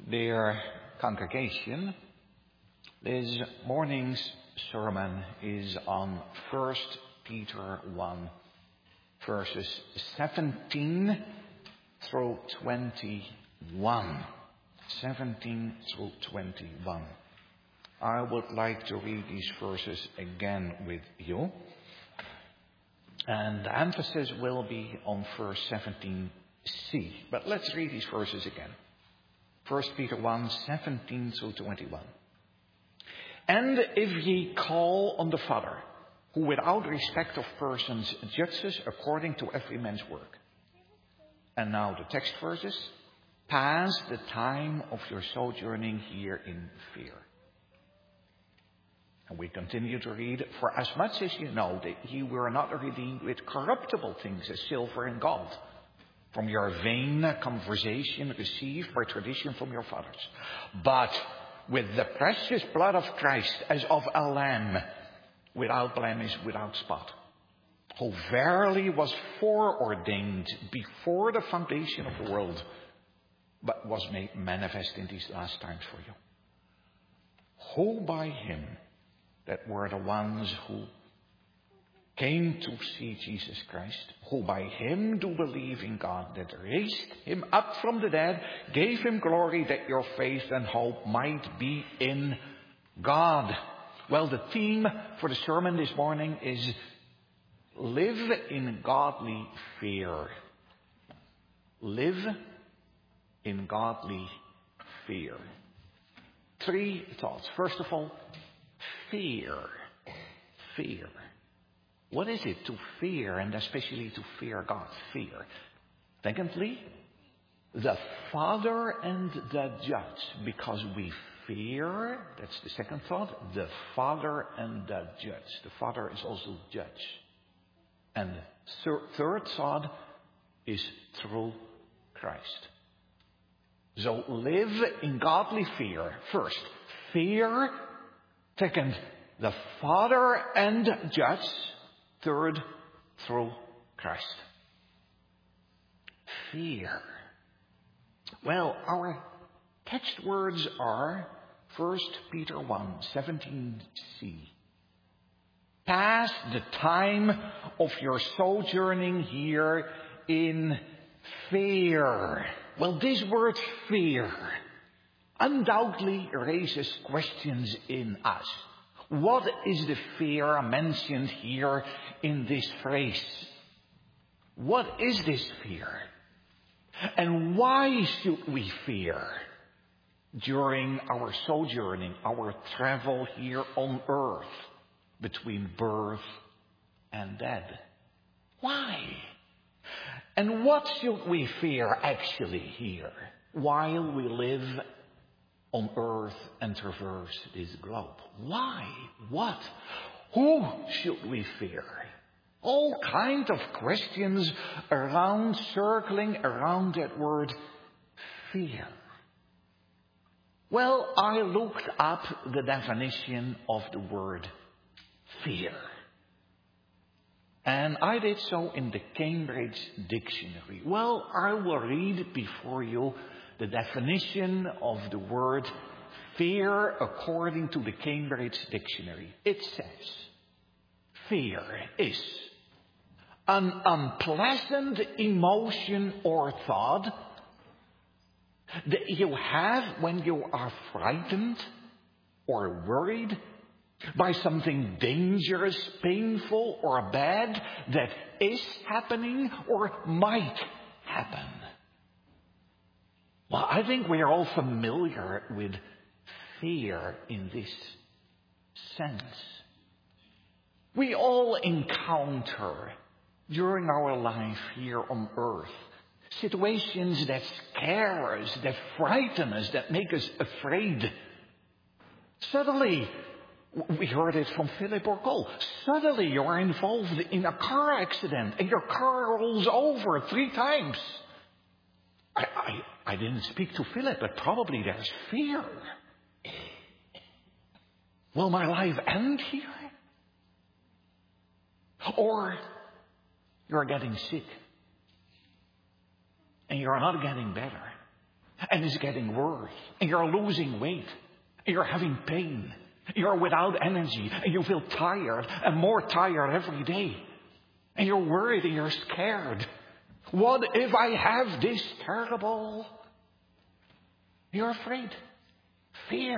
Dear congregation, this morning's sermon is on 1 Peter 1, verses 17 through 21. 17 through 21. I would like to read these verses again with you. And the emphasis will be on verse 17c. But let's read these verses again. 1 Peter 1, 17 through 21. And if ye call on the Father, who without respect of persons judges according to every man's work. And now the text verses. Pass the time of your sojourning here in fear. And we continue to read, for as much as you know that ye were not redeemed with corruptible things as silver and gold, from your vain conversation received by tradition from your fathers, but with the precious blood of Christ as of a lamb, without blemish, without spot, who verily was foreordained before the foundation of the world, but was made manifest in these last times for you, who by him that were the ones who came to see Jesus Christ, who by him do believe in God, that raised him up from the dead, gave him glory, that your faith and hope might be in God. Well, the theme for the sermon this morning is live in godly fear. Live in godly fear. Three thoughts. First of all, fear. Fear. What is it to fear, and especially to fear God? Fear. Secondly, the Father and the Judge, because we fear, that's the second thought, the Father and the Judge. The Father is also Judge. And the third thought is through Christ. So live in godly fear. First, fear. Second, the Father and Judge. Third, through Christ. Fear. Well, our text words are 1 Peter 1, 17c. Pass the time of your sojourning here in fear. Well, this word fear undoubtedly raises questions in us. What is the fear mentioned here in this phrase? What is this fear? And why should we fear during our sojourning, our travel here on earth between birth and death? Why? And what should we fear actually here while we live on earth and traverse this globe? Why? What? Who should we fear? All kinds of questions circling around that word fear. Well, I looked up the definition of the word fear. And I did so in the Cambridge Dictionary. Well, I will read before you the definition of the word fear according to the Cambridge Dictionary. It says, fear is an unpleasant emotion or thought that you have when you are frightened or worried by something dangerous, painful, or bad that is happening or might happen. Well, I think we are all familiar with fear in this sense. We all encounter during our life here on earth situations that scare us, that frighten us, that make us afraid. Suddenly, we heard it from Philip or Cole. Suddenly you are involved in a car accident and your car rolls over 3 times. I didn't speak to Philip, but probably there's fear. Will my life end here? Or you're getting sick and you're not getting better. and it's getting worse, and you're losing weight, and you're having pain, you're without energy, and you feel tired and more tired every day, and you're worried and you're scared. What if I have this terrible? You're afraid. Fear.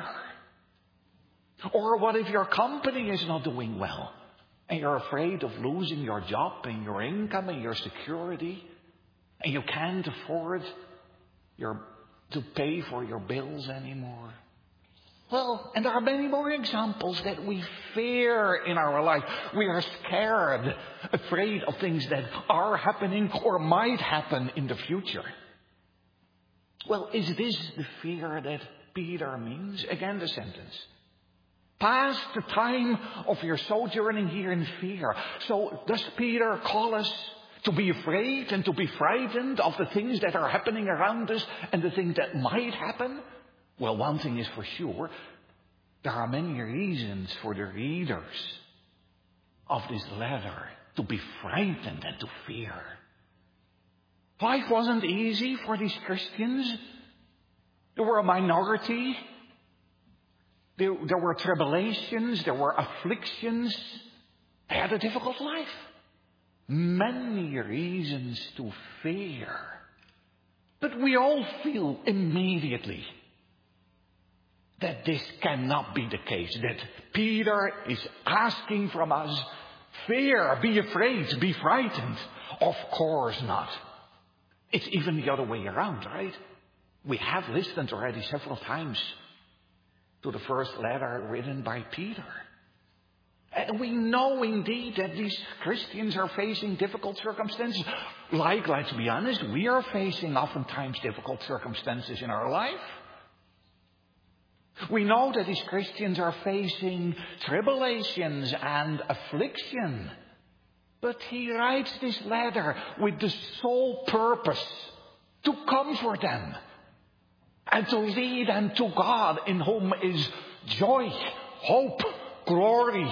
Or what if your company is not doing well, and you're afraid of losing your job and your income and your security, and you can't afford to pay for your bills anymore? Well, and there are many more examples that we fear in our life. We are scared, afraid of things that are happening or might happen in the future. Well, is this the fear that Peter means? Again, the sentence. Past the time of your sojourning here in fear. So does Peter call us to be afraid and to be frightened of the things that are happening around us and the things that might happen? Well, one thing is for sure, there are many reasons for the readers of this letter to be frightened and to fear. Life wasn't easy for these Christians. They were a minority. There were tribulations, there were afflictions. They had a difficult life. Many reasons to fear. But we all feel immediately that this cannot be the case. That Peter is asking from us, fear, be afraid, be frightened. Of course not. It's even the other way around, right? We have listened already several times to the first letter written by Peter. And we know indeed that these Christians are facing difficult circumstances. Let's be honest, we are facing oftentimes difficult circumstances in our life. We know that these Christians are facing tribulations and affliction. But he writes this letter with the sole purpose to comfort them and to lead them to God, in whom is joy, hope, glory.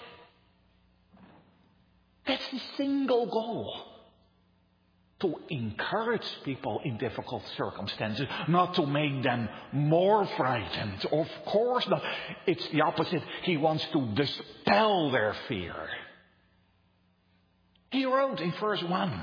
That's the single goal. To encourage people in difficult circumstances, not to make them more frightened. Of course not. It's the opposite. He wants to dispel their fear. He wrote in verse 1,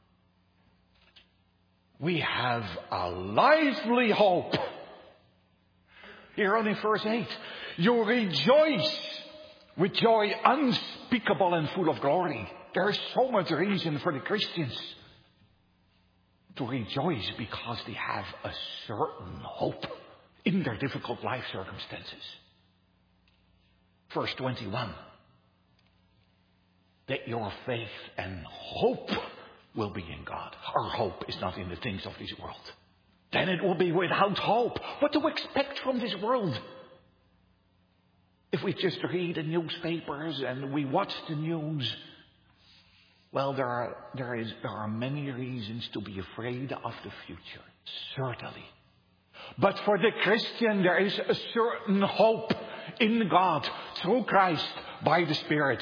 we have a lively hope. He wrote in verse 8, you rejoice with joy unspeakable and full of glory. There is so much reason for the Christians to rejoice because they have a certain hope in their difficult life circumstances. Verse 21. That your faith and hope will be in God. Our hope is not in the things of this world. Then it will be without hope. What to expect from this world? If we just read the newspapers and we watch the news, well, there are many reasons to be afraid of the future, certainly. But for the Christian, there is a certain hope in God through Christ by the Spirit.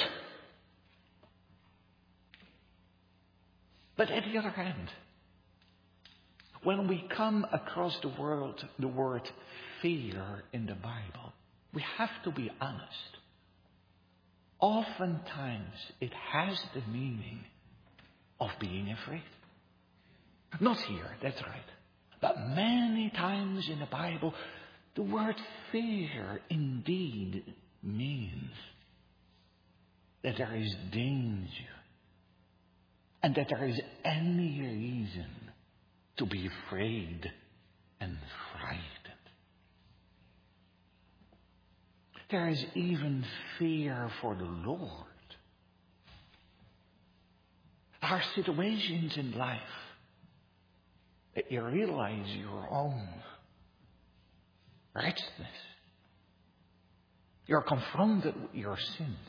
But at the other hand, when we come across the word fear in the Bible, we have to be honest. Oftentimes, it has the meaning of being afraid. Not here, that's right. But many times in the Bible, the word fear indeed means that there is danger and that there is any reason to be afraid and frightened. There is even fear for the Lord. There are situations in life that you realize your own wretchedness. You're confronted with your sins.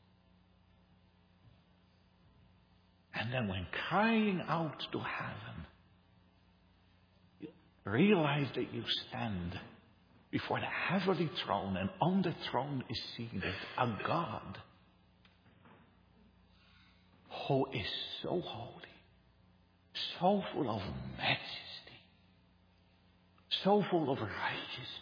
And then when crying out to heaven, you realize that you stand before the heavenly throne, and on the throne is seated a God who is so holy, so full of majesty, so full of righteousness.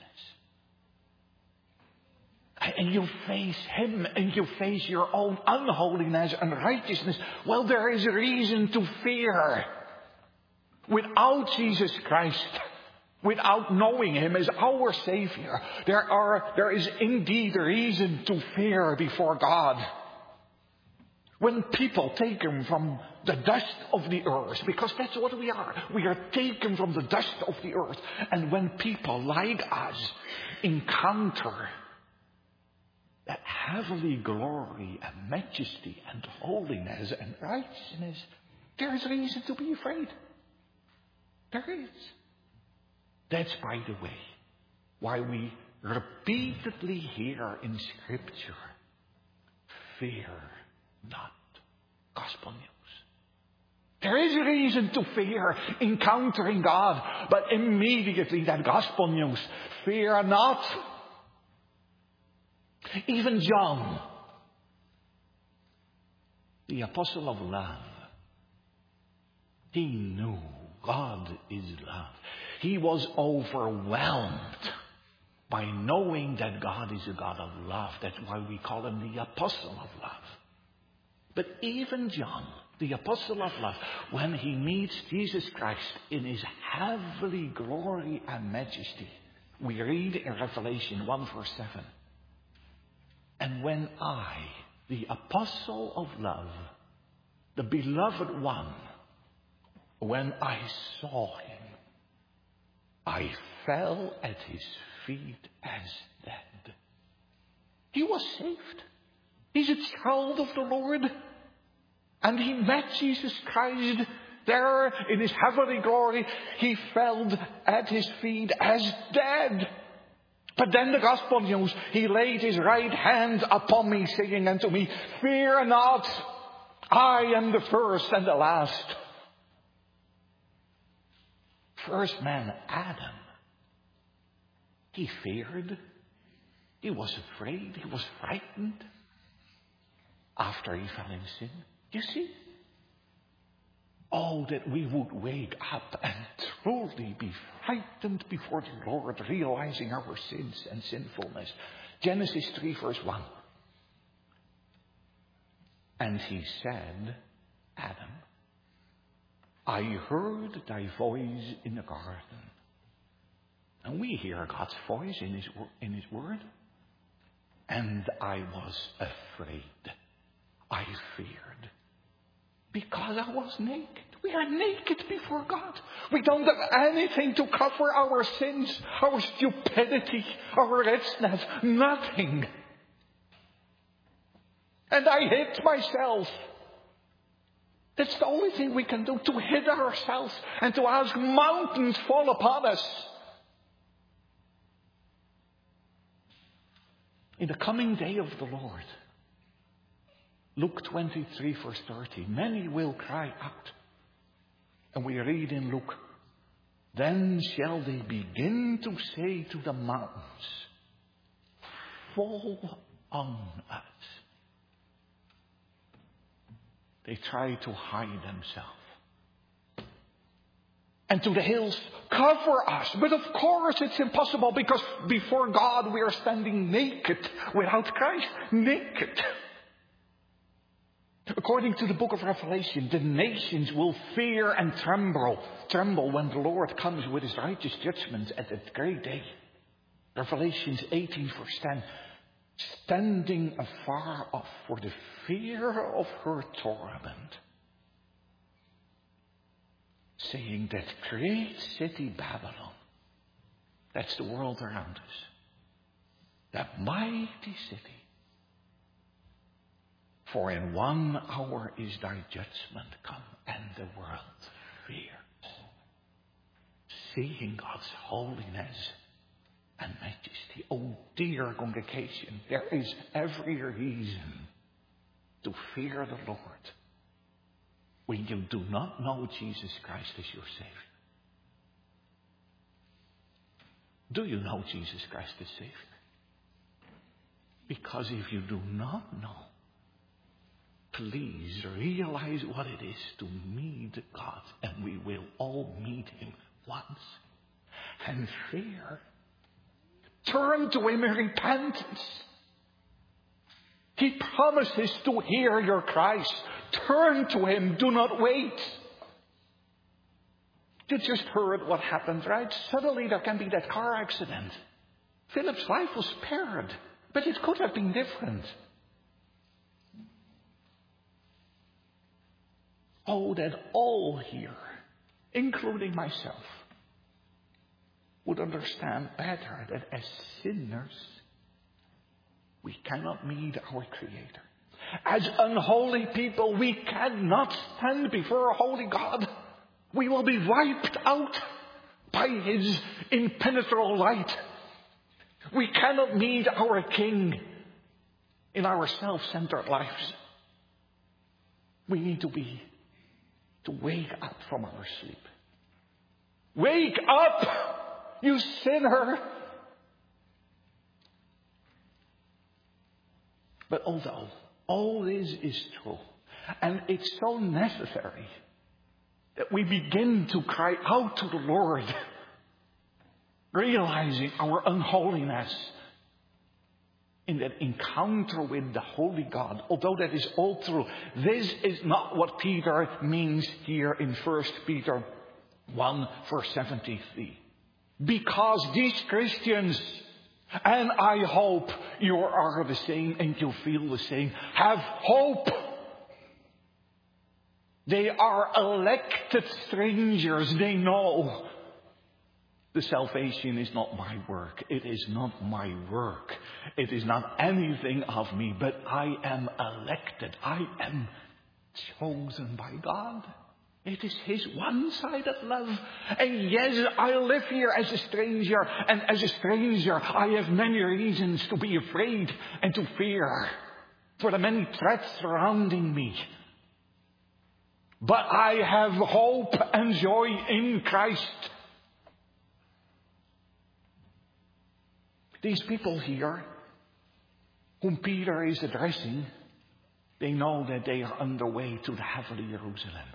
And you face him and you face your own unholiness and righteousness. Well, there is reason to fear. Without Jesus Christ, without knowing him as our Savior, there is indeed reason to fear before God. When people take him from the dust of the earth, because that's what we are. We are taken from the dust of the earth. And when people like us encounter that heavenly glory and majesty and holiness and righteousness, there is reason to be afraid. There is. That's, by the way, why we repeatedly hear in Scripture, fear not. Gospel news. There is reason to fear encountering God, but immediately that gospel news, fear not. Even John, the apostle of love, he knew God is love. He was overwhelmed by knowing that God is a God of love. That's why we call him the apostle of love. But even John, the apostle of love, when he meets Jesus Christ in his heavenly glory and majesty, we read in Revelation 1 verse 7. And when I, the apostle of love, the beloved one, when I saw him, I fell at his feet as dead. He was saved. He's a child of the Lord. And he met Jesus Christ there in his heavenly glory. He fell at his feet as dead. But then the gospel news, he laid his right hand upon me, saying unto me, fear not, I am the first and the last. First man, Adam, he feared, he was afraid, he was frightened after he fell in sin. You see? Oh, that we would wake up and truly be frightened before the Lord, realizing our sins and sinfulness. Genesis 3 verse 1. And he said, Adam, I heard thy voice in the garden. And we hear God's voice in his word. And I was afraid. I feared. Because I was naked. We are naked before God. We don't have anything to cover our sins, our stupidity, our wretchedness. Nothing. And I hid myself. That's the only thing we can do, to hid ourselves and to ask mountains fall upon us. In the coming day of the Lord, Luke 23 verse 30, many will cry out. And we read in Luke, then shall they begin to say to the mountains, fall on us. They try to hide themselves. And to the hills, cover us. But of course it's impossible, because before God we are standing naked, without Christ, naked. According to the book of Revelation, the nations will fear and tremble when the Lord comes with his righteous judgments at that great day. Revelation 18 verse 10. Standing afar off for the fear of her torment, saying that great city Babylon, that's the world around us, that mighty city, for in 1 hour is thy judgment come, and the world fears. Seeing God's holiness and majesty. Oh dear congregation, there is every reason to fear the Lord when you do not know Jesus Christ as your Savior. Do you know Jesus Christ as Savior? Because if you do not know, please realize what it is to meet God, and we will all meet him once. and fear. Turn to him in repentance. He promises to hear your cries. Turn to him. Do not wait. You just heard what happened, right? Suddenly there can be that car accident. Philip's life was spared, but it could have been different. Oh, that all here, including myself, would understand better that as sinners, we cannot meet our Creator. As unholy people, we cannot stand before a holy God. We will be wiped out by his impenetrable light. We cannot meet our King in our self-centered lives. We need to wake up from our sleep. Wake up, you sinner! But although all this is true, and it's so necessary that we begin to cry out to the Lord, realizing our unholiness in that encounter with the Holy God. Although that is all true, this is not what Peter means here in 1 Peter 1 verse 73. Because these Christians, and I hope you are the same and you feel the same, have hope. They are elected strangers. They know the salvation is not my work. It is not my work. It is not anything of me, but I am elected. I am chosen by God. It is his one-sided love. And yes, I live here as a stranger. And as a stranger, I have many reasons to be afraid and to fear for the many threats surrounding me. But I have hope and joy in Christ. These people here, whom Peter is addressing, they know that they are on their way to the heavenly Jerusalem.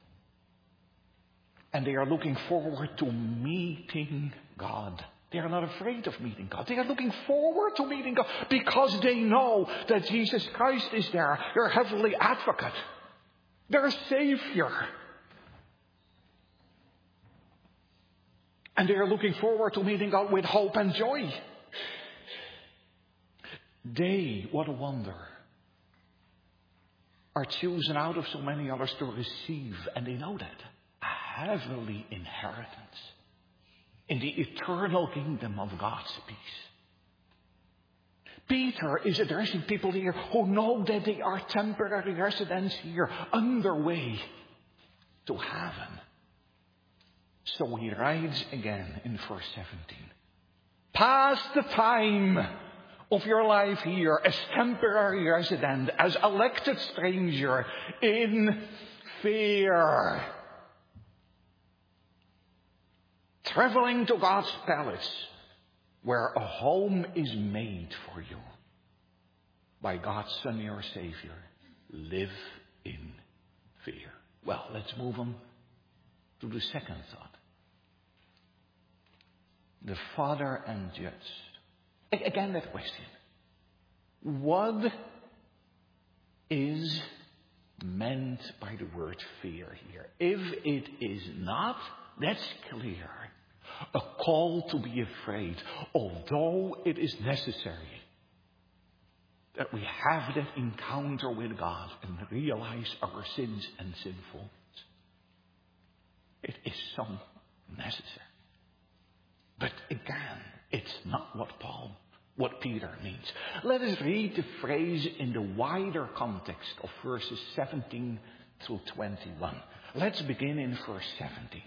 And they are looking forward to meeting God. They are not afraid of meeting God. They are looking forward to meeting God because they know that Jesus Christ is their heavenly advocate, their Savior. And they are looking forward to meeting God with hope and joy. They, what a wonder, are chosen out of so many others to receive, and they know that, a heavenly inheritance in the eternal kingdom of God's peace. Peter is addressing people here who know that they are temporary residents here on their way to heaven. So he writes again in verse 17. Pass the time of your life here as temporary resident, as elected stranger in fear. Traveling to God's palace, where a home is made for you by God's Son, your Savior. Live in fear. Well, let's move on to the second thought. The Father and Judge. Again, that question. What is meant by the word fear here? If it is not, that's clear. A call to be afraid, although it is necessary that we have that encounter with God and realize our sins and sinfulness. It is so necessary. But again, it's not what Peter means. Let us read the phrase in the wider context of verses 17 through 21. Let's begin in verse 17.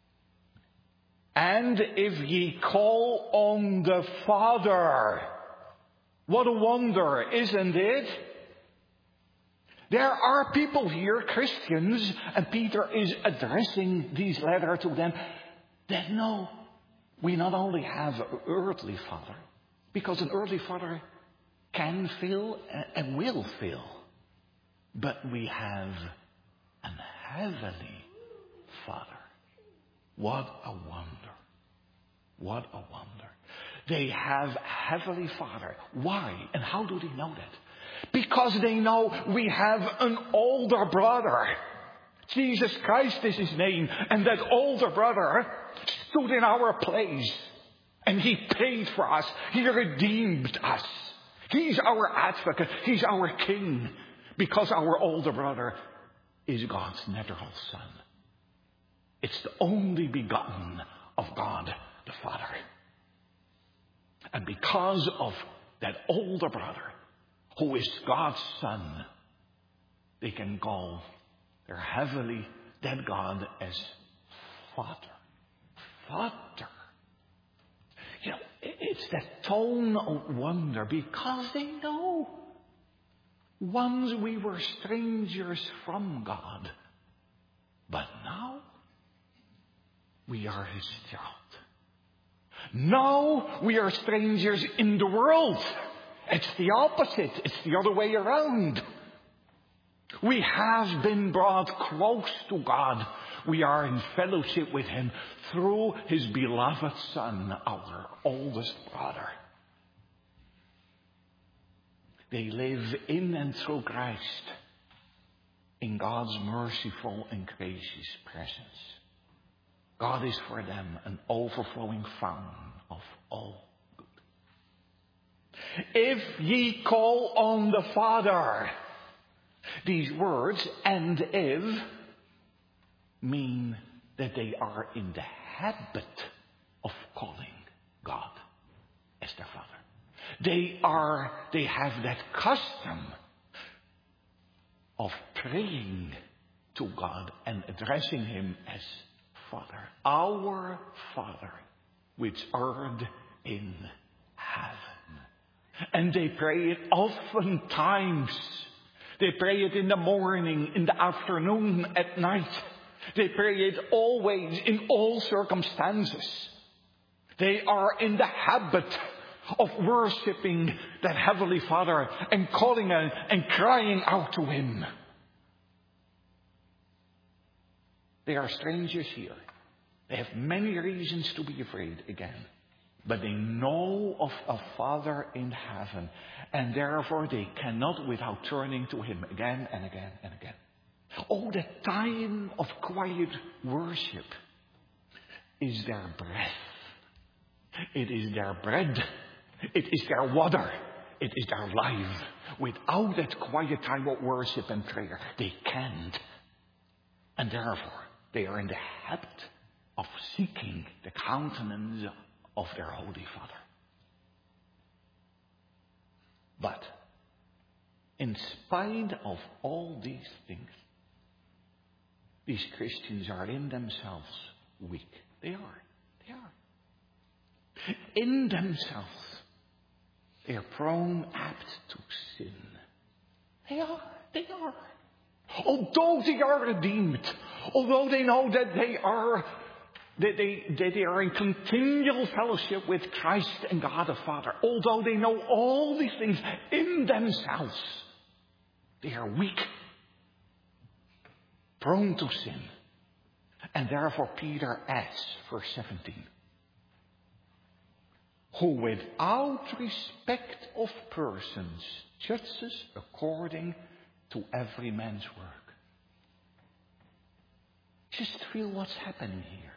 And if ye call on the Father, what a wonder, isn't it? There are people here, Christians, and Peter is addressing these letters to them, that know we not only have an earthly father, because an earthly father can fail and will fail, but we have an heavenly Father. What a wonder. What a wonder. They have a Heavenly Father. Why? And how do they know that? Because they know we have an older brother. Jesus Christ is his name. And that older brother stood in our place. And he paid for us. He redeemed us. He's our advocate. He's our king. Because our older brother is God's natural son. It's the only begotten of God the Father. And because of that older brother, who is God's son, they can call their heavenly dead God as Father. Father. You know, it's that tone of wonder because they know once we were strangers from God, but now we are his child. Now we are strangers in the world. It's the opposite. It's the other way around. We have been brought close to God. We are in fellowship with him through his beloved Son, our oldest brother. They live in and through Christ in God's merciful and gracious presence. God is for them an overflowing fountain of all good. If ye call on the Father, these words, and if, mean that they are in the habit of calling God as their Father. They have that custom of praying to God and addressing him as Father. Our Father, which art in heaven. And they pray it oftentimes. They pray it in the morning, in the afternoon, at night. They pray it always, in all circumstances. They are in the habit of worshipping that Heavenly Father and calling and crying out to him. They are strangers here. They have many reasons to be afraid again. But they know of a Father in heaven. And therefore they cannot without turning to him again and again and again. Oh, the time of quiet worship is their breath. It is their bread. It is their water. It is their life. Without that quiet time of worship and prayer, they can't. And therefore, they are in the habit of seeking the countenance of their Holy Father. But, in spite of all these things, these Christians are in themselves weak. They are. In themselves, they are prone, apt to sin. They are. Although they are redeemed, although they know that they are in continual fellowship with Christ and God the Father, although they know all these things in themselves, they are weak, prone to sin. And therefore Peter adds, verse 17, who without respect of persons judges according to every man's work. Just feel what's happening here.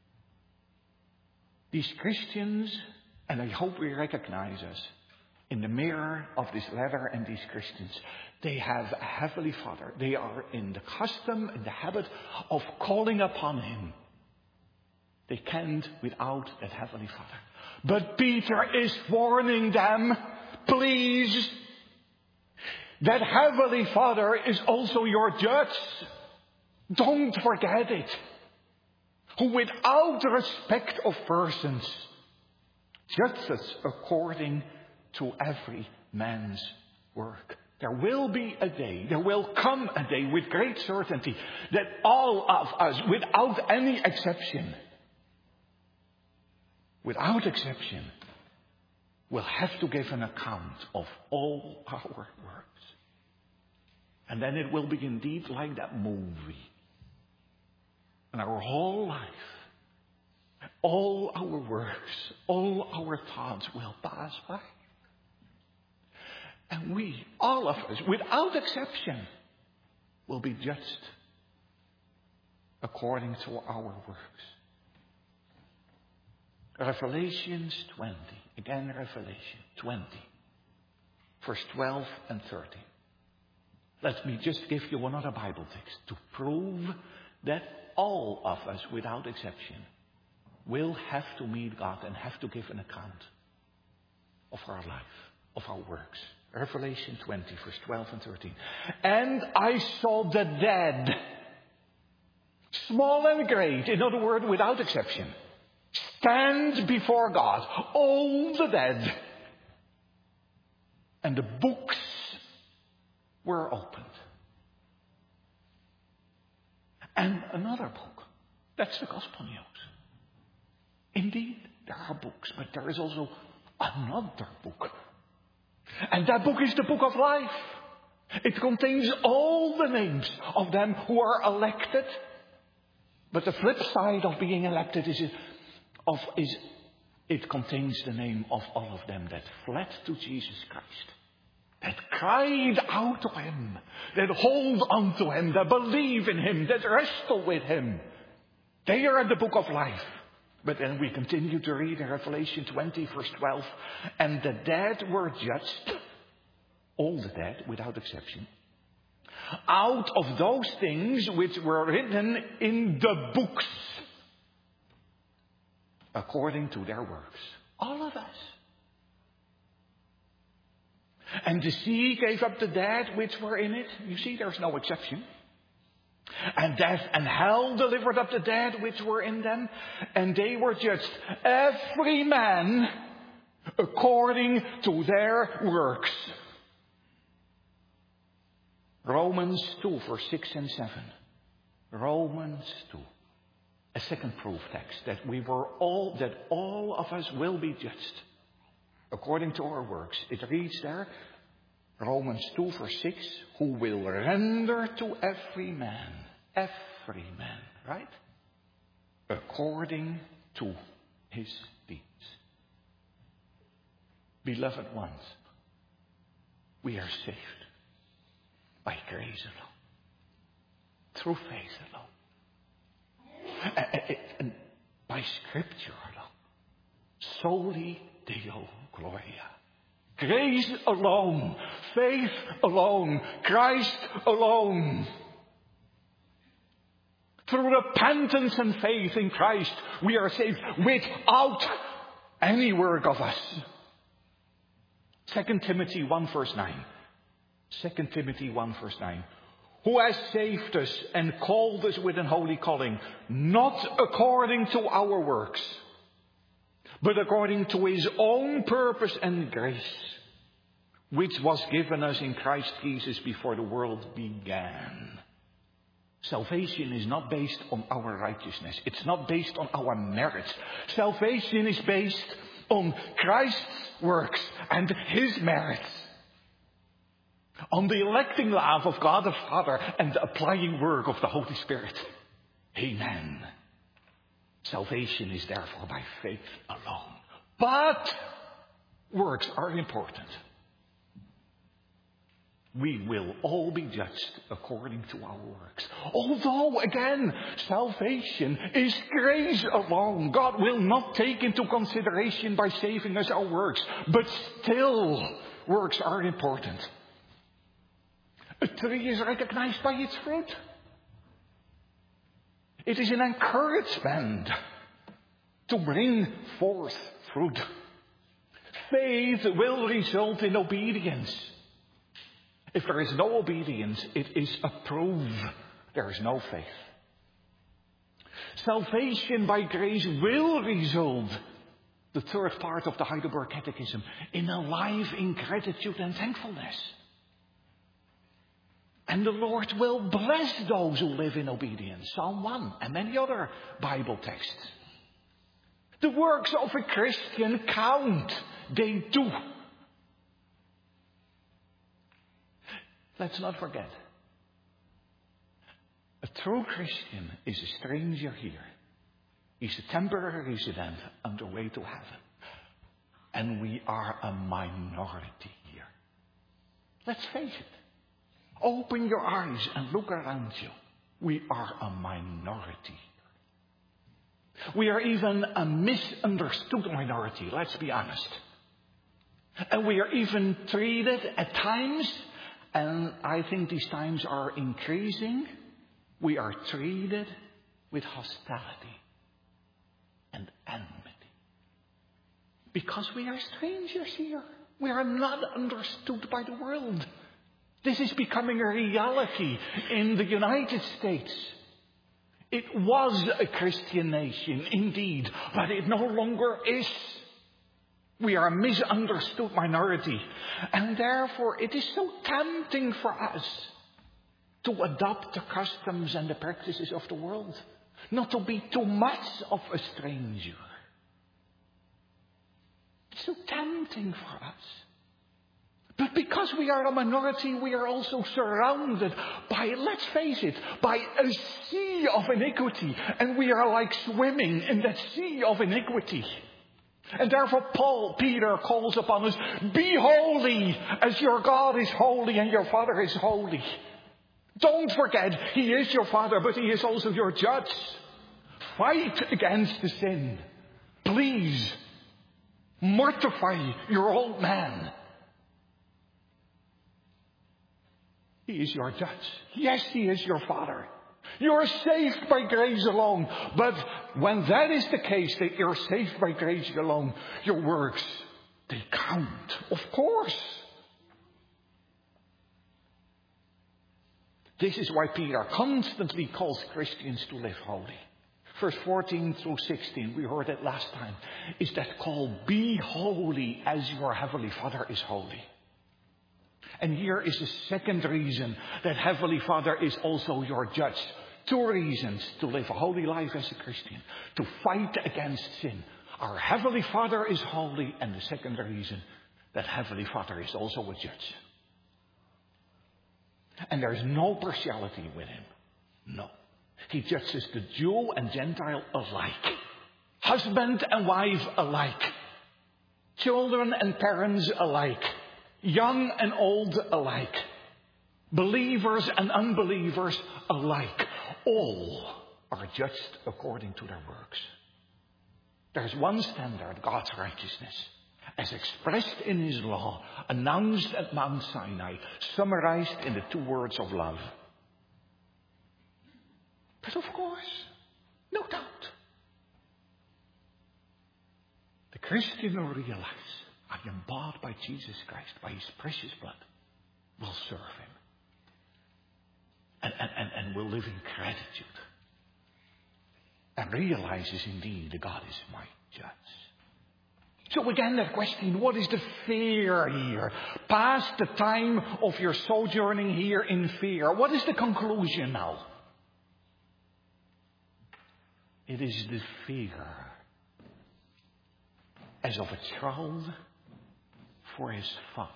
These Christians, and I hope we recognize us in the mirror of this letter and these Christians, they have a Heavenly Father. They are in the custom and the habit of calling upon him. They can't without that Heavenly Father. But Peter is warning them, please, that Heavenly Father is also your judge. Don't forget it. Who without respect of persons judges according to every man's work. There will be a day, there will come a day with great certainty that all of us, without any exception, will have to give an account of all our works. And then it will be indeed like that movie. And our whole life, All our works, all our thoughts will pass by. And we, all of us, without exception, will be judged according to our works. Revelations 20. Again, Revelation 20. Verse 12 and 13. Let me just give you another Bible text to prove that all of us, without exception, will have to meet God and have to give an account of our life, of our works. Revelation 20, verse 12 and 13. And I saw the dead, small and great, in other words, without exception, stand before God, all the dead. And the books were opened. And another book, that's the gospel news. Indeed, there are books, but there is also another book. And that book is the book of life. It contains all the names of them who are elected. But the flip side of being elected is it contains the name of all of them that fled to Jesus Christ, that cried out to him, that hold on to him, that believe in him, that wrestle with him. They are in the book of life. But then we continue to read in Revelation 20, verse 12. And the dead were judged, all the dead, without exception, out of those things which were written in the books, according to their works. All of us. And the sea gave up the dead which were in it. You see, there's no exception. And death and hell delivered up the dead which were in them, and they were judged, every man according to their works. Romans 2, verse 6 and 7. Romans 2. A second proof text that all of us will be judged according to our works. It reads there, Romans 2, verse 6, who will render to every man, right? According to his deeds. Beloved ones, we are saved by grace alone, through faith alone, and by Scripture alone, soli Deo Gloria. Grace alone, faith alone, Christ alone. Through repentance and faith in Christ, we are saved without any work of us. 2 Timothy 1 verse 9. 2 Timothy 1 verse 9. Who has saved us and called us with an holy calling, not according to our works, but according to his own purpose and grace, which was given us in Christ Jesus before the world began. Salvation is not based on our righteousness. It's not based on our merits. Salvation is based on Christ's works and his merits. On the electing love of God the Father and the applying work of the Holy Spirit. Amen. Salvation is therefore by faith alone. But works are important. We will all be judged according to our works. Although, again, salvation is grace alone. God will not take into consideration by saving us our works. But still, works are important. A tree is recognized by its fruit. It is an encouragement to bring forth fruit. Faith will result in obedience. If there is no obedience, it is a proof there is no faith. Salvation by grace will result, the third part of the Heidelberg Catechism, in a life in gratitude and thankfulness. And the Lord will bless those who live in obedience. Psalm 1 and many other Bible texts. The works of a Christian count. They do. Let's not forget. A true Christian is a stranger here. He's a temporary resident on the way to heaven. And we are a minority here. Let's face it. Open your eyes and look around you. We are a minority. We are even a misunderstood minority, let's be honest. And we are even treated at times, and I think these times are increasing, we are treated with hostility and enmity. Because we are strangers here. We are not understood by the world. This is becoming a reality in the United States. It was a Christian nation, indeed, but it no longer is. We are a misunderstood minority. And therefore, it is so tempting for us to adopt the customs and the practices of the world. Not to be too much of a stranger. It's so tempting for us. But because we are a minority, we are also surrounded by, let's face it, by a sea of iniquity. And we are like swimming in that sea of iniquity. And therefore Peter calls upon us, be holy as your God is holy and your Father is holy. Don't forget, He is your Father, but He is also your judge. Fight against the sin. Please, mortify your old man. He is your judge. Yes, He is your Father. You are saved by grace alone. But when that is the case, that you're saved by grace alone, your works, they count. Of course. This is why Peter constantly calls Christians to live holy. Verse 14 through 16, we heard it last time, is that call, be holy as your heavenly Father is holy. And here is the second reason that Heavenly Father is also your judge. Two reasons to live a holy life as a Christian. To fight against sin. Our Heavenly Father is holy. And the second reason, that Heavenly Father is also a judge. And there is no partiality with Him. No. He judges the Jew and Gentile alike. Husband and wife alike. Children and parents alike. Young and old alike. Believers and unbelievers alike. All are judged according to their works. There's one standard, God's righteousness, as expressed in His law, announced at Mount Sinai, summarized in the two words of love. But of course, no doubt, the Christian will realize, I am bought by Jesus Christ, by His precious blood, will serve Him. And will live in gratitude. And realizes indeed that God is my judge. So again that question, what is the fear here? Past the time of your sojourning here in fear. What is the conclusion now? It is the fear as of a child for his father.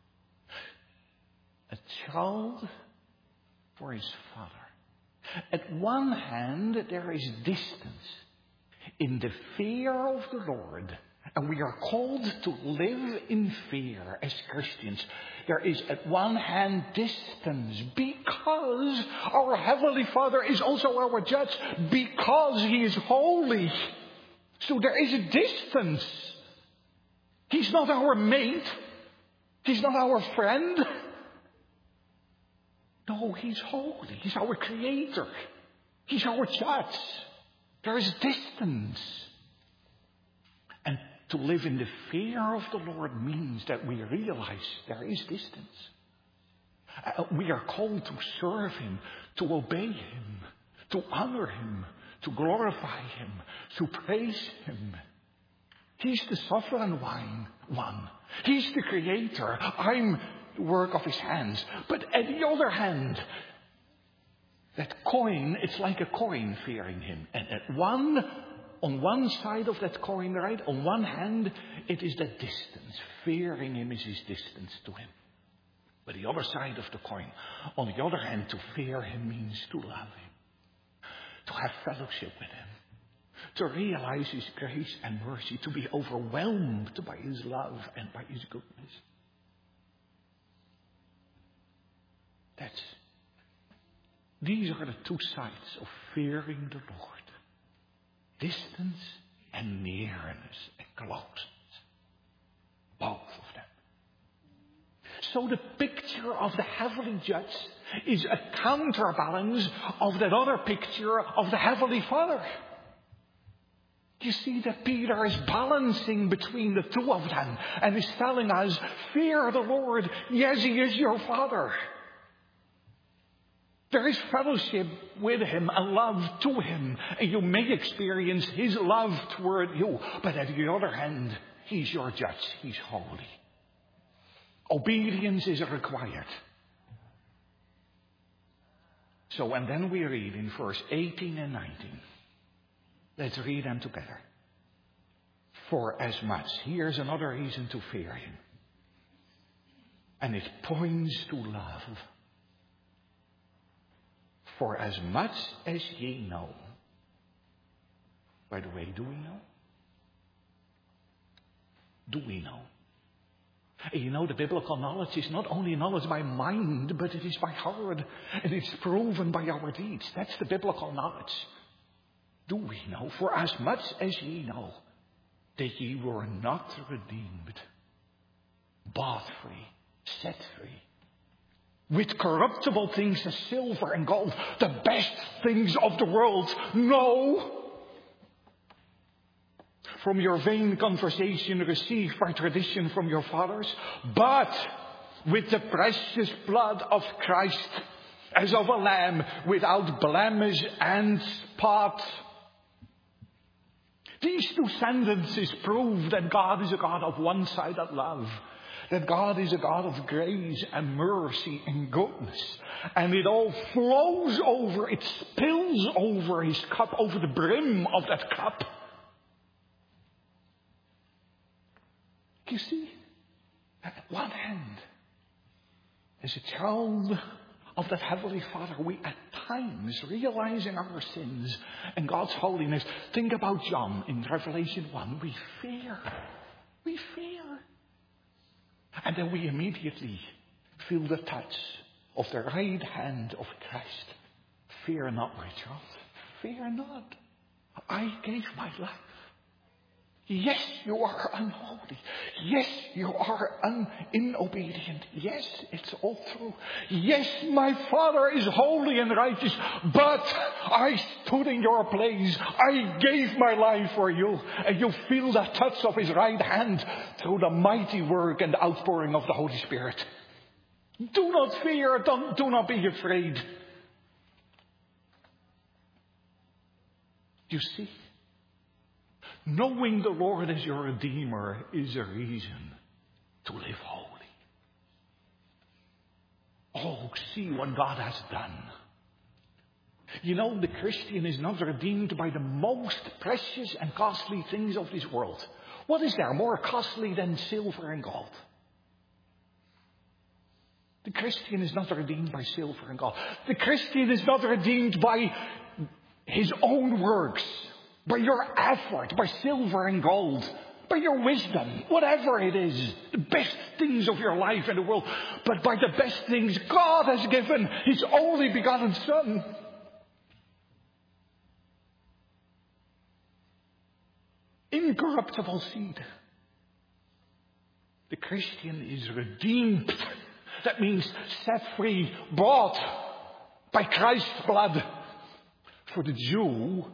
A child for his father. At one hand, there is distance in the fear of the Lord. And we are called to live in fear as Christians. There is at one hand distance because our Heavenly Father is also our judge. Because He is holy. So there is a distance. He's not our mate. He's not our friend. No, He's holy. He's our Creator. He's our judge. There is distance. And to live in the fear of the Lord means that we realize there is distance. We are called to serve Him, to obey Him, to honor Him, to glorify Him, to praise Him. He's the sovereign one. He's the Creator. I'm the work of His hands. But at the other hand, that coin, it's like a coin fearing Him. And on one side of that coin, right, on one hand, it is that distance. Fearing Him is His distance to Him. But the other side of the coin, on the other hand, to fear Him means to love Him. To have fellowship with Him. to realize His grace and mercy, to be overwhelmed by His love and by His goodness. These are the two sides of fearing the Lord. Distance and nearness and closeness. Both of them. So the picture of the heavenly judge is a counterbalance of that other picture of the heavenly Father. You see that Peter is balancing between the two of them and is telling us, fear the Lord. Yes, He is your Father. There is fellowship with Him, a love to Him, and you may experience His love toward you. But on the other hand, He's your judge. He's holy. Obedience is required. So, and then we read in verse 18 and 19. Let's read them together. For as much, here's another reason to fear Him. And it points to love. For as much as ye know. By the way, do we know? Do we know? And you know, the biblical knowledge is not only knowledge by mind, but it is by heart. And it's proven by our deeds. That's the biblical knowledge. Do we know? For as much as ye know, that ye were not redeemed, bought free, set free, with corruptible things as silver and gold, the best things of the world. No! From your vain conversation received by tradition from your fathers, but with the precious blood of Christ, as of a lamb, without blemish and spot. These two sentences prove that God is a God of one-sided love. That God is a God of grace and mercy and goodness. And it all flows over, it spills over His cup, over the brim of that cup. You see, at one hand, as a child of that Heavenly Father, we at times, realizing our sins and God's holiness, think about John in Revelation 1. We fear. We fear. And then we immediately feel the touch of the right hand of Christ. Fear not, my child. Fear not. I gave my life. Yes, you are unholy. Yes, you are inobedient. Yes, it's all true. Yes, my Father is holy and righteous, but I stood in your place. I gave my life for you. And you feel the touch of His right hand through the mighty work and the outpouring of the Holy Spirit. Do not fear. Do not be afraid. You see? Knowing the Lord as your Redeemer is a reason to live holy. Oh, see what God has done. You know, the Christian is not redeemed by the most precious and costly things of this world. What is there more costly than silver and gold? The Christian is not redeemed by silver and gold. The Christian is not redeemed by his own works. By your effort, by silver and gold, by your wisdom, whatever it is, the best things of your life in the world, but by the best things God has given His only begotten Son. Incorruptible seed. The Christian is redeemed. That means set free, bought by Christ's blood. For the Jew,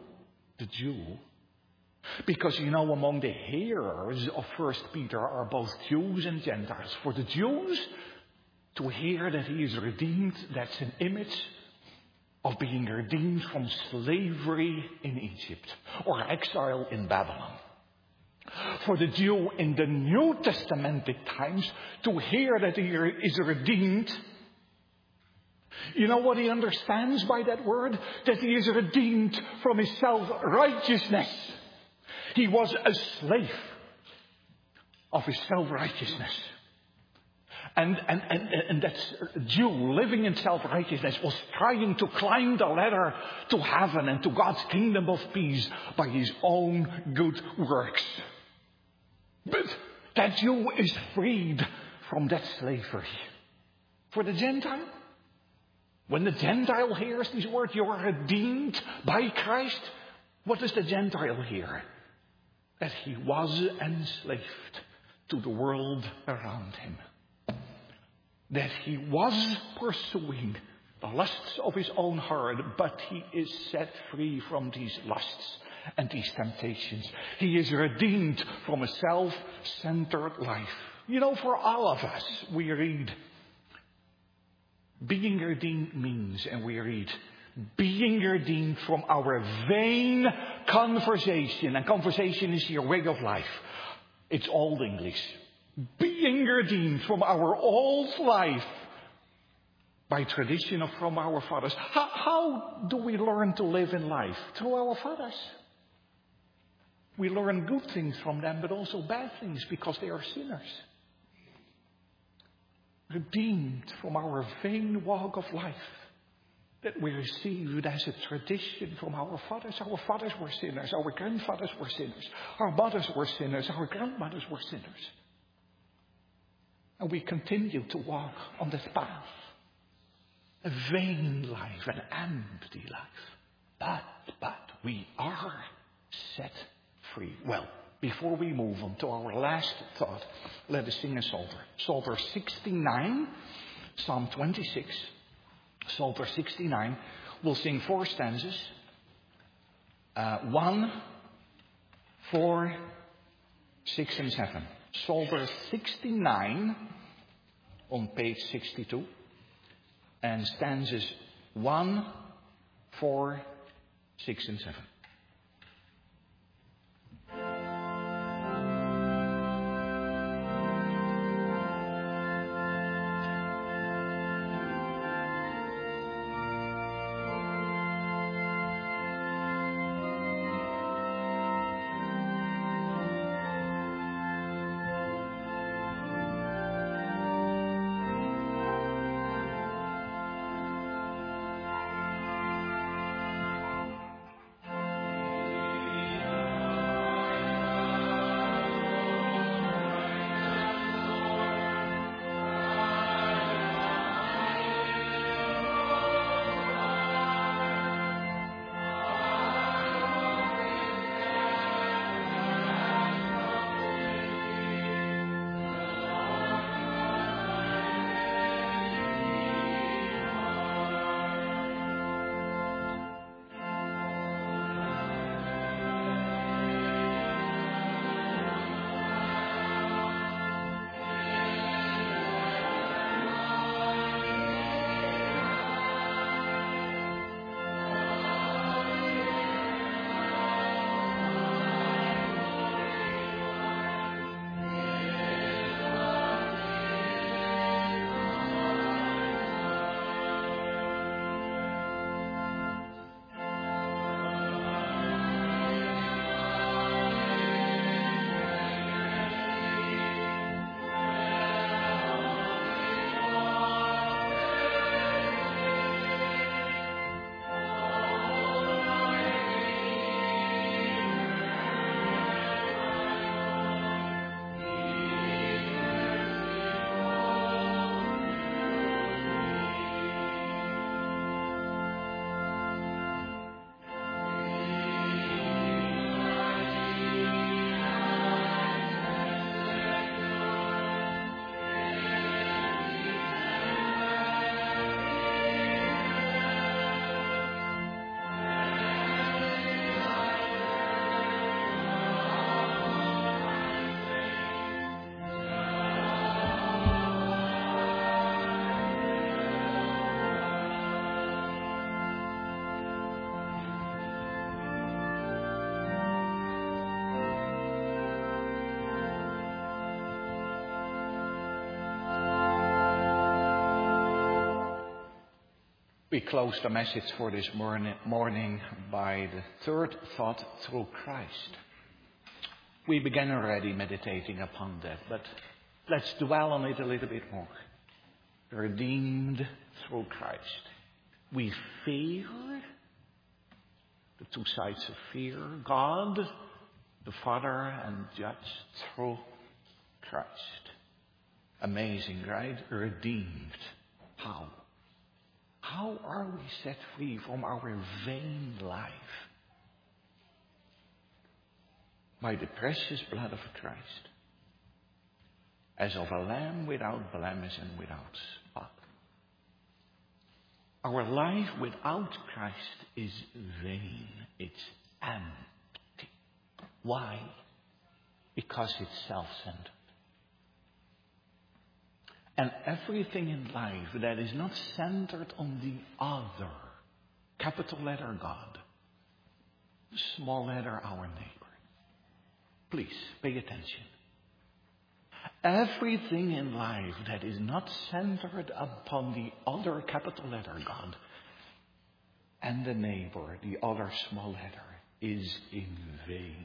because you know, among the hearers of 1 Peter are both Jews and Gentiles. For the Jews, to hear that he is redeemed, that's an image of being redeemed from slavery in Egypt or exile in Babylon. For the Jew in the New Testamentic times, to hear that he is redeemed, you know what he understands by that word? That he is redeemed from his self-righteousness. He was a slave of his self-righteousness. And that Jew living in self-righteousness was trying to climb the ladder to heaven and to God's kingdom of peace by his own good works. But that Jew is freed from that slavery. For the Gentile, when the Gentile hears these words, you are redeemed by Christ. What does the Gentile hear? That he was enslaved to the world around him. That he was pursuing the lusts of his own heart, but he is set free from these lusts and these temptations. He is redeemed from a self-centered life. You know, for all of us, we read, being redeemed means, and we read, being redeemed from our vain conversation. And conversation is your way of life. It's old English. Being redeemed from our old life by tradition or from our fathers. How do we learn to live in life? Through our fathers. We learn good things from them, but also bad things because they are sinners. Redeemed from our vain walk of life that we received as a tradition from our fathers. Our fathers were sinners. Our grandfathers were sinners. Our mothers were sinners. Our grandmothers were sinners. And we continue to walk on that path. A vain life, an empty life. But we are set free. Well, before we move on to our last thought, let us sing a psalter. Psalter 69, Psalm 26, Psalter 69. We'll sing 4 stanzas. 1, 4, 6 and 7. Psalter 69 on page 62. And stanzas 1, 4, 6 and 7. We close the message for this morning by the third thought, through Christ. We began already meditating upon that, but Let's dwell on it a little bit more. Redeemed through Christ. We fear the two sides of fear. God, the Father and Judge, through Christ. Amazing, right? Redeemed. How? How are we set free from our vain life? By the precious blood of Christ. As of a lamb without blemish and without spot. Our life without Christ is vain. It's empty. Why? Because it's self-centered. And everything in life that is not centered on the other, capital letter God, small letter our neighbor. Please pay attention. Everything in life that is not centered upon the other capital letter God and the neighbor, the other small letter, is in vain.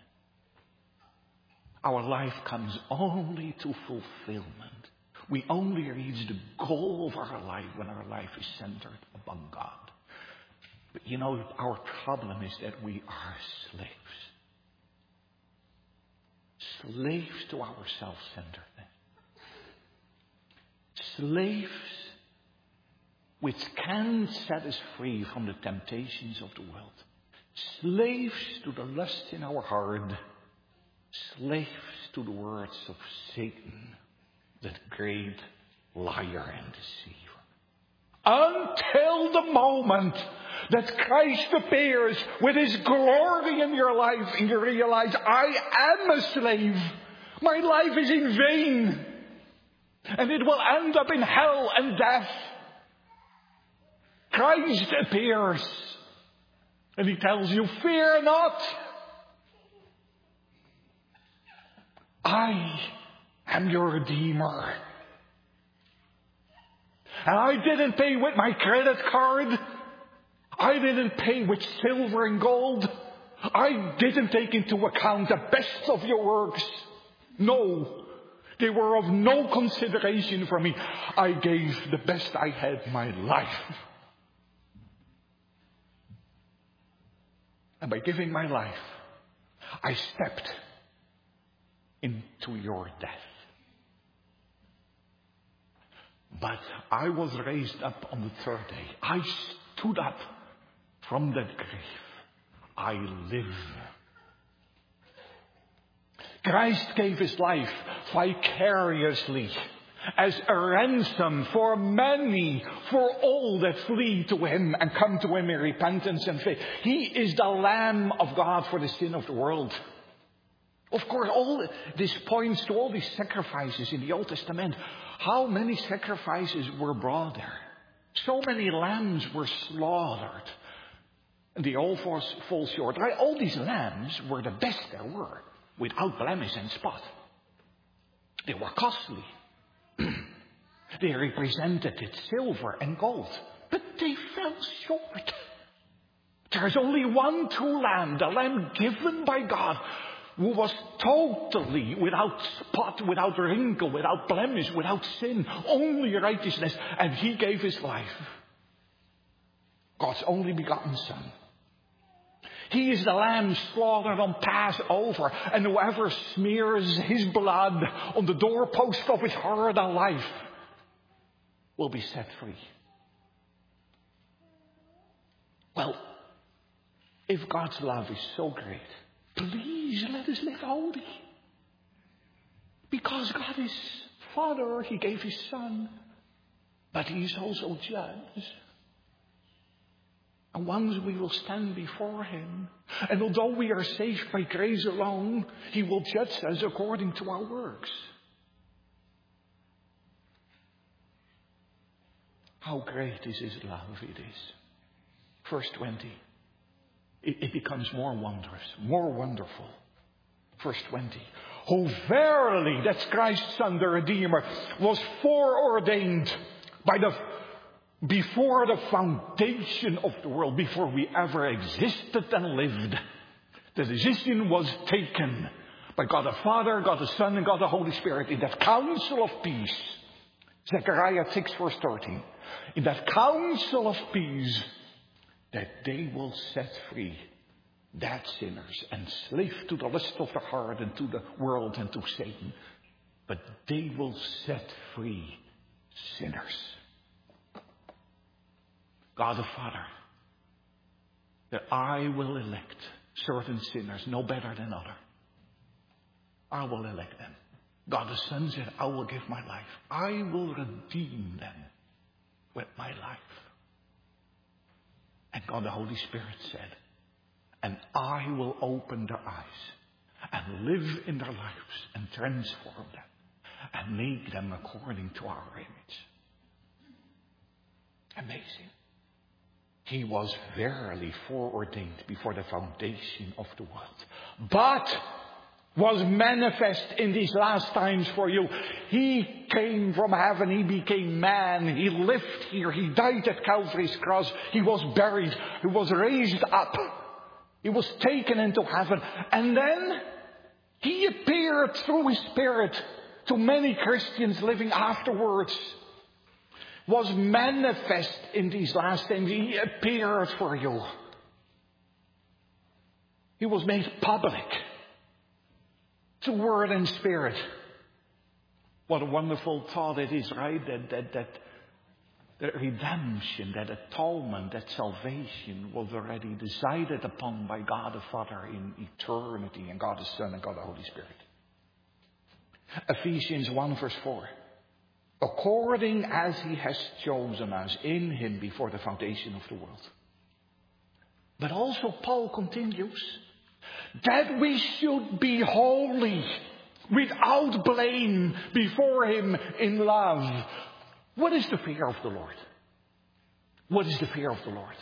Our life comes only to fulfillment. We only reach the goal of our life when our life is centered upon God. But you know, our problem is that we are slaves. Slaves to our self-centeredness. Slaves which can set us free from the temptations of the world. Slaves to the lust in our heart. Slaves to the words of Satan, that great liar and deceiver. Until the moment that Christ appears with His glory in your life and you realize, I am a slave. My life is in vain. And it will end up in hell and death. Christ appears. And He tells you, fear not. I am your Redeemer. And I didn't pay with my credit card. I didn't pay with silver and gold. I didn't take into account the best of your works. No, they were of no consideration for me. I gave the best I had, my life. And by giving my life, I stepped into your death. But I was raised up on the third day. I stood up from that grave. I live. Christ gave His life vicariously as a ransom for many, for all that flee to Him and come to Him in repentance and faith. He is the Lamb of God for the sin of the world. Of course, all this points to all these sacrifices in the Old Testament. How many sacrifices were brought there? So many lambs were slaughtered. And they all fall short. Right? All these lambs were the best there were, without blemish and spot. They were costly. They represented silver and gold. But they fell short. There's only one true lamb, the lamb given by God, who was totally without spot, without wrinkle, without blemish, without sin, only righteousness. And He gave His life. God's only begotten Son. He is the lamb slaughtered on Passover. And whoever smears His blood on the doorpost of his heart and life will be set free. Well, if God's love is so great, please let us live holy. Because God is Father, He gave His Son. But He is also Judge. And once we will stand before Him. And although we are saved by grace alone, He will judge us according to our works. How great is His love, it is. Verse 20. It becomes more wondrous, more wonderful. Verse 20. Who verily, that's Christ's Son, the Redeemer, was foreordained before the foundation of the world, before we ever existed and lived. The decision was taken By God the Father, God the Son, and God the Holy Spirit, in that council of peace. Zechariah 6 verse 13. In that council of peace, that they will set free dead sinners, enslaved to the lust of the heart and to the world and to Satan. But they will set free sinners. God the Father, that I will elect certain sinners, no better than others. I will elect them. God the Son said, I will give my life. I will redeem them with my life. And God the Holy Spirit said, and I will open their eyes and live in their lives and transform them and make them according to our image. Amazing. He was verily foreordained before the foundation of the world, but was manifest in these last times for you. He came from heaven. He became man. He lived here. He died at Calvary's cross. He was buried. He was raised up. He was taken into heaven. And then he appeared through his Spirit to many Christians living afterwards. Was manifest in these last times. He appeared for you. He was made public. To Word and Spirit. What a wonderful thought it is, right? That redemption, that atonement, that salvation was already decided upon by God the Father in eternity, and God the Son and God the Holy Spirit. Ephesians 1 verse 4. According as he has chosen us in him before the foundation of the world. But also Paul continues, that we should be holy, without blame, before him in love. What is the fear of the Lord? What is the fear of the Lord?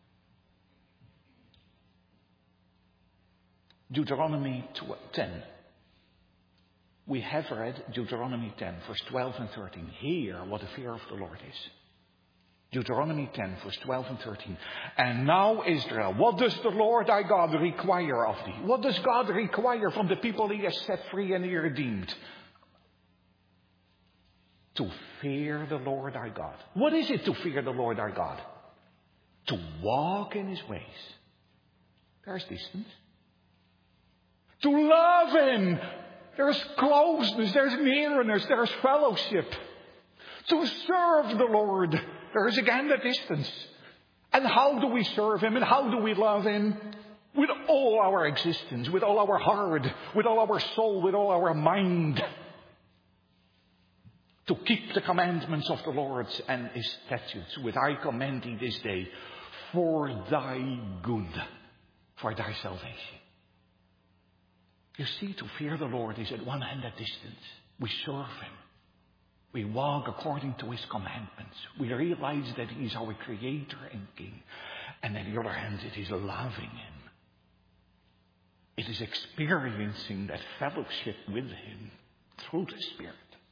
Deuteronomy 10. We have read Deuteronomy 10, verse 12 and 13. Hear what the fear of the Lord is. Deuteronomy 10, verse 12 and 13. And now, Israel, what does the Lord thy God require of thee? What does God require from the people he has set free and he redeemed? To fear the Lord thy God. What is it to fear the Lord thy God? To walk in his ways. There's distance. To love him. There's closeness, there's nearness, there's fellowship. To serve the Lord. There is again the distance. And how do we serve him and how do we love him? With all our existence, with all our heart, with all our soul, with all our mind. To keep the commandments of the Lord and his statutes, which I command thee this day, for thy good, for thy salvation. You see, to fear the Lord is at one hand a distance. We serve him. We walk according to his commandments. We realize that he is our creator and king. And on the other hand, it is loving him. It is experiencing that fellowship with him through the Spirit.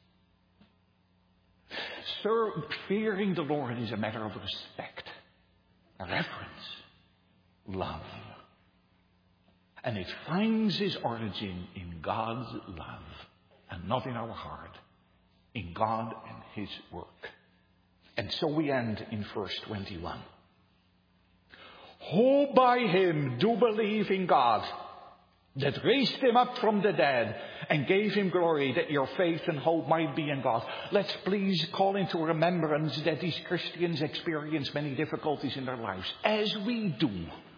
Fearing the Lord is a matter of respect, reverence, love. And it finds its origin in God's love and not in our heart. In God and his work. And so we end in verse 21. Who by him do believe in God, that raised him up from the dead and gave him glory, that your faith and hope might be in God. Let's please call into remembrance that these Christians experience many difficulties in their lives, as we do.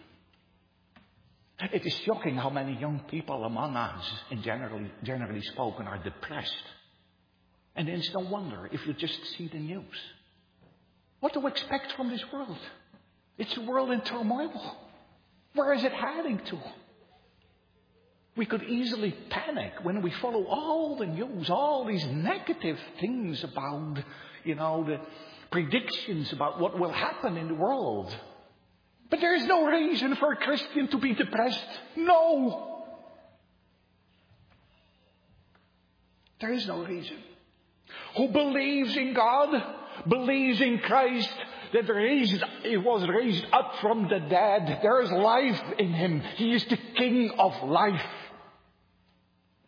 It is shocking how many young people among us, and generally spoken, are depressed. And it's no wonder if you just see the news. What to expect from this world? It's a world in turmoil. Where is it heading to? We could easily panic when we follow all the news, all these negative things about, the predictions about what will happen in the world. But there is no reason for a Christian to be depressed. No. There is no reason. Who believes in God, believes in Christ, that he was raised up from the dead. There is life in him. He is the King of life.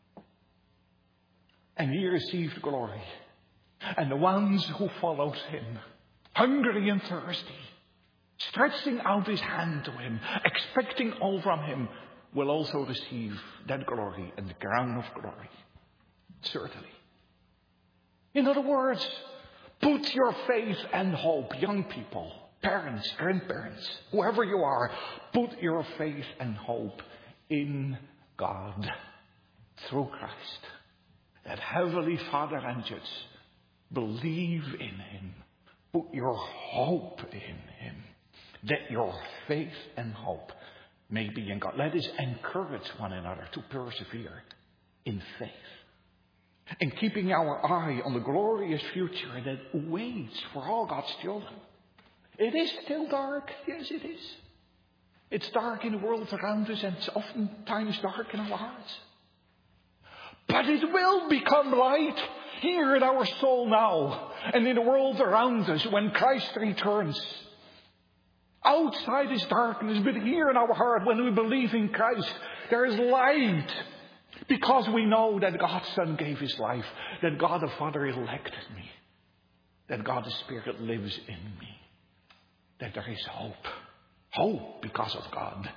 And he received glory. And the ones who followed him, hungry and thirsty, stretching out his hand to him, expecting all from him, will also receive that glory and the crown of glory. Certainly. In other words, put your faith and hope, young people, parents, grandparents, whoever you are, put your faith and hope in God through Christ. That Heavenly Father and Judge, believe in him. Put your hope in him. That your faith and hope may be in God. Let us encourage one another to persevere in faith. And keeping our eye on the glorious future that waits for all God's children. It is still dark. Yes, it is. It's dark in the world around us and it's oftentimes dark in our hearts. But it will become light here in our soul now and in the world around us when Christ returns. Outside is darkness, but here in our heart when we believe in Christ, there is light. Because we know that God's Son gave his life, that God the Father elected me, that God the Spirit lives in me, that there is hope. Hope because of God.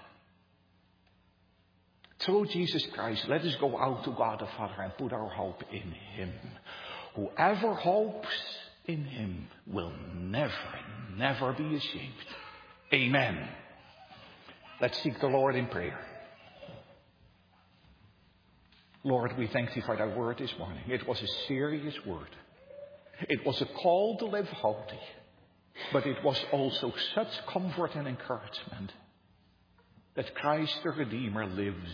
Through Jesus Christ, let us go out to God the Father and put our hope in him. Whoever hopes in him will never be ashamed. Amen. Let's seek the Lord in prayer. Lord, we thank you for that word this morning. It was a serious word. It was a call to live holy. But it was also such comfort and encouragement that Christ the Redeemer lives.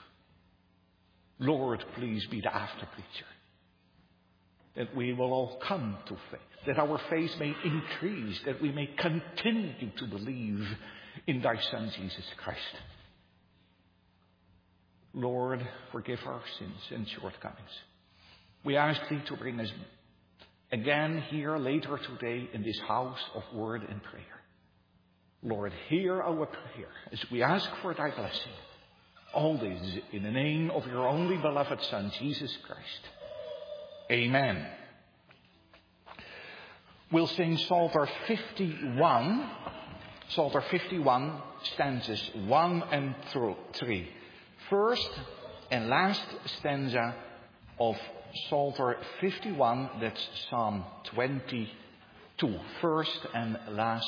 Lord, please be the after preacher. That we will all come to faith. That our faith may increase. That we may continue to believe in thy Son, Jesus Christ. Lord, forgive our sins and shortcomings. We ask thee to bring us again here later today in this house of word and prayer. Lord, hear our prayer as we ask for thy blessing. All this in the name of your only beloved Son, Jesus Christ. Amen. We'll sing Psalter 51. Psalter 51, stanzas 1 and 3. First and last stanza of Psalter 51, that's Psalm 22. First and last.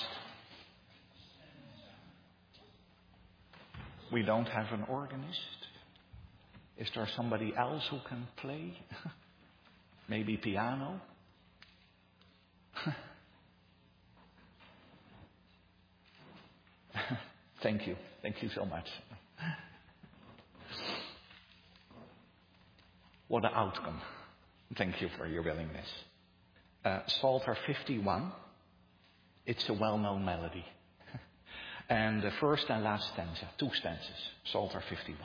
We don't have an organist. Is there somebody else who can play? Maybe piano? Thank you. Thank you so much. What an outcome. Thank you for your willingness. Psalter 51. It's a well-known melody. And the first and last stanza, 2 stanzas, Psalter 51.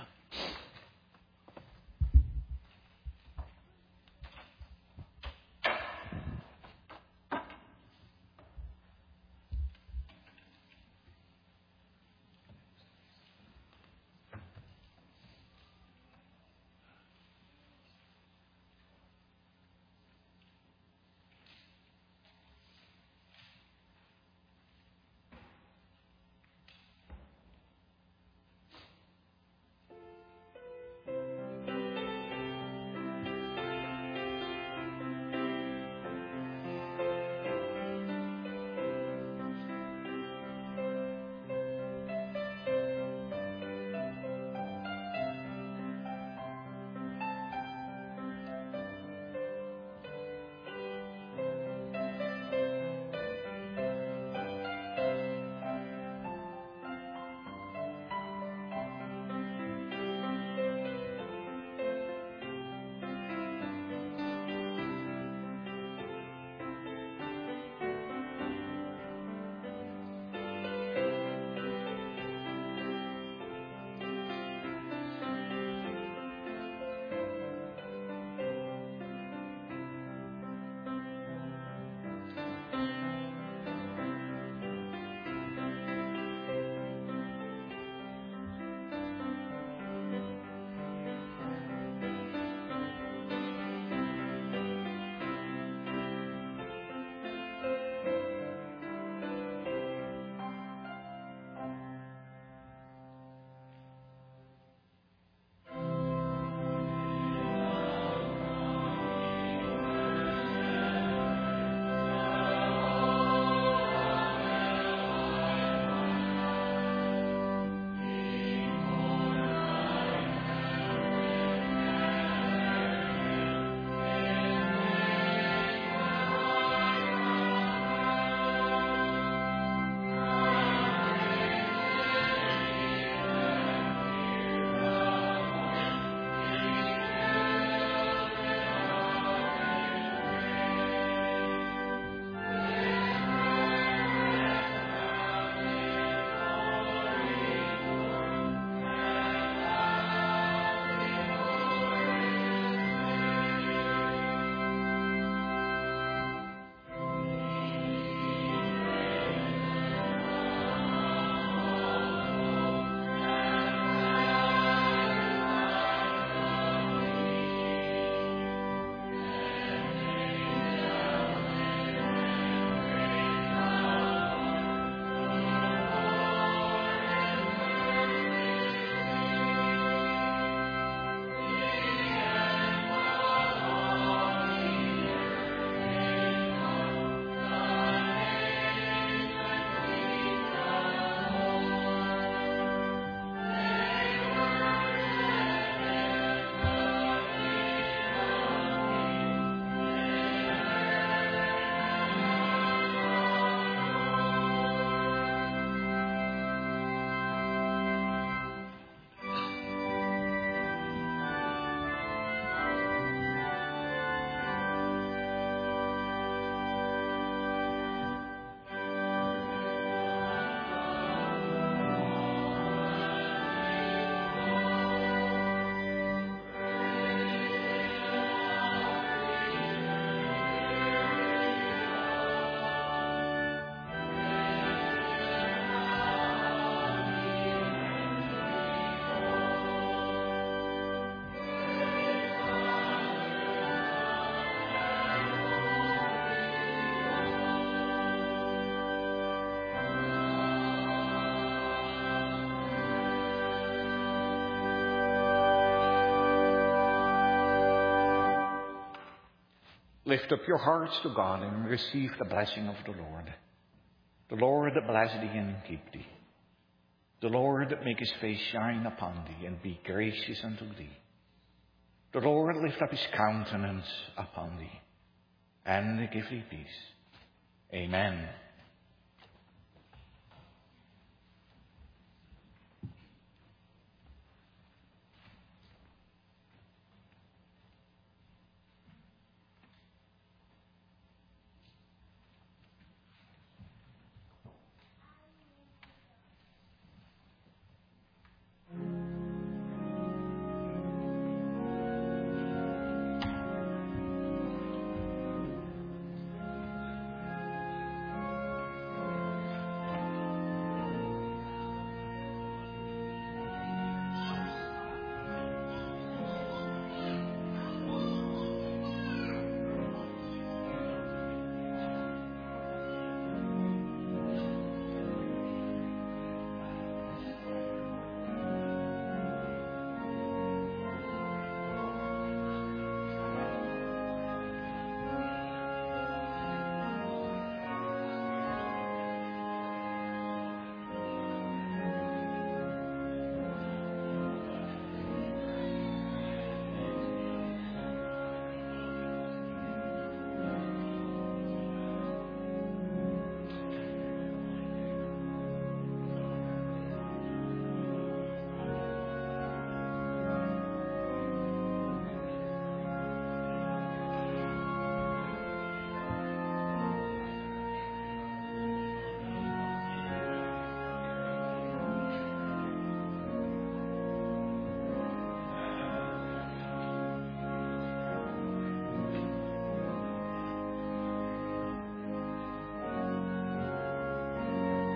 Lift up your hearts to God and receive the blessing of the Lord. The Lord bless thee and keep thee. The Lord make his face shine upon thee and be gracious unto thee. The Lord lift up his countenance upon thee and give thee peace. Amen.